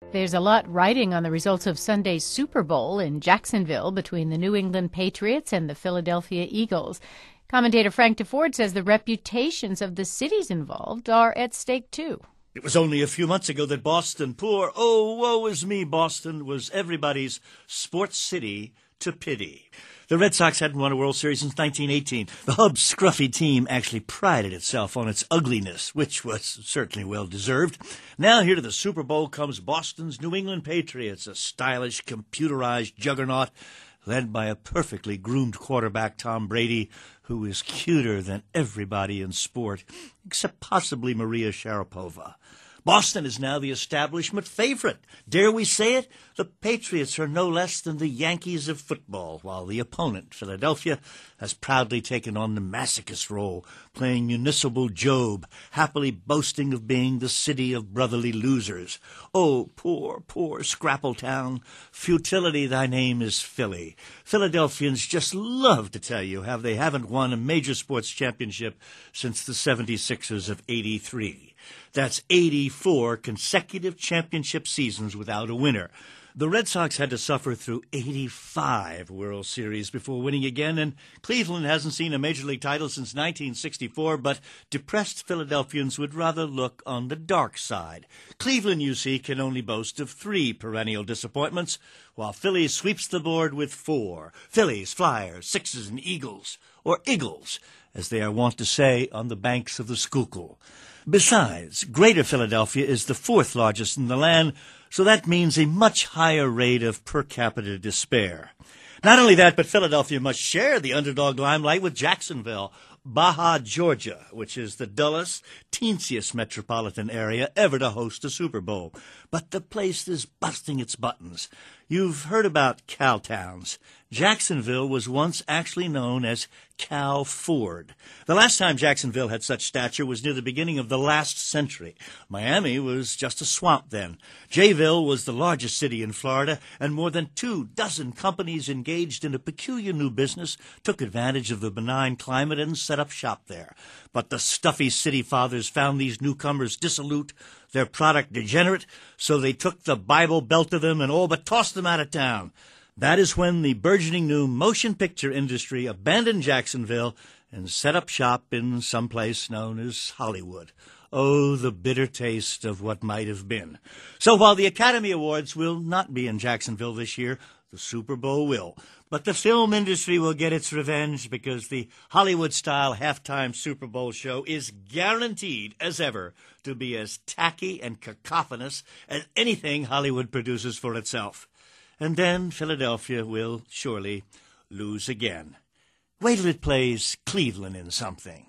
There's a lot riding on the results of Sunday's Super Bowl in Jacksonville between the New England Patriots and the Philadelphia Eagles. Commentator Frank DeFord says the reputations of the cities involved are at stake, too. It was only a few months ago that Boston, poor, oh, woe is me, Boston, was everybody's sports city to pity. The Red Sox hadn't won a World Series since 1918. The Hub's scruffy team actually prided itself on its ugliness, which was certainly well-deserved. Now here to the Super Bowl comes Boston's New England Patriots, a stylish, computerized juggernaut led by a perfectly groomed quarterback, Tom Brady, who is cuter than everybody in sport, except possibly Maria Sharapova. Boston is now the establishment favorite. Dare we say it? The Patriots are no less than the Yankees of football, while the opponent, Philadelphia, has proudly taken on the masochist role, playing municipal Job, happily boasting of being the city of brotherly losers. Oh, poor, poor Scrappletown. Futility, thy name is Philly. Philadelphians just love to tell you how they haven't won a major sports championship since the 76ers of '83. That's 84 consecutive championship seasons without a winner. The Red Sox had to suffer through 85 World Series before winning again, and Cleveland hasn't seen a Major League title since 1964, but depressed Philadelphians would rather look on the dark side. Cleveland, you see, can only boast of 3 perennial disappointments, while Philly sweeps the board with 4. Phillies, Flyers, Sixers, and Eagles, or Eagles, as they are wont to say on the banks of the Schuylkill. Besides, Greater Philadelphia is the 4th largest in the land, so that means a much higher rate of per capita despair. Not only that, but Philadelphia must share the underdog limelight with Jacksonville, Baja, Georgia, which is the dullest, teensiest metropolitan area ever to host a Super Bowl. But the place is busting its buttons. You've heard about Cowtowns. Jacksonville was once actually known as Cow Ford. The last time Jacksonville had such stature was near the beginning of the last century. Miami was just a swamp then. Jayville was the largest city in Florida, and more than 24 companies engaged in a peculiar new business took advantage of the benign climate and set up shop there. But the stuffy city fathers found these newcomers dissolute, their product degenerate, so they took the Bible Belt of them and all but tossed them out of town. That is when the burgeoning new motion picture industry abandoned Jacksonville and set up shop in some place known as Hollywood. Oh, the bitter taste of what might have been. So while the Academy Awards will not be in Jacksonville this year, the Super Bowl will. But the film industry will get its revenge because the Hollywood-style halftime Super Bowl show is guaranteed, as ever, to be as tacky and cacophonous as anything Hollywood produces for itself. And then Philadelphia will surely lose again. Wait till it plays Cleveland in something.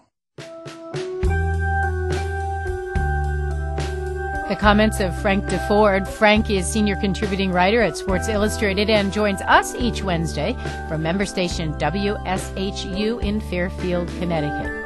The comments of Frank DeFord. Frank is senior contributing writer at Sports Illustrated and joins us each Wednesday from member station WSHU in Fairfield, Connecticut.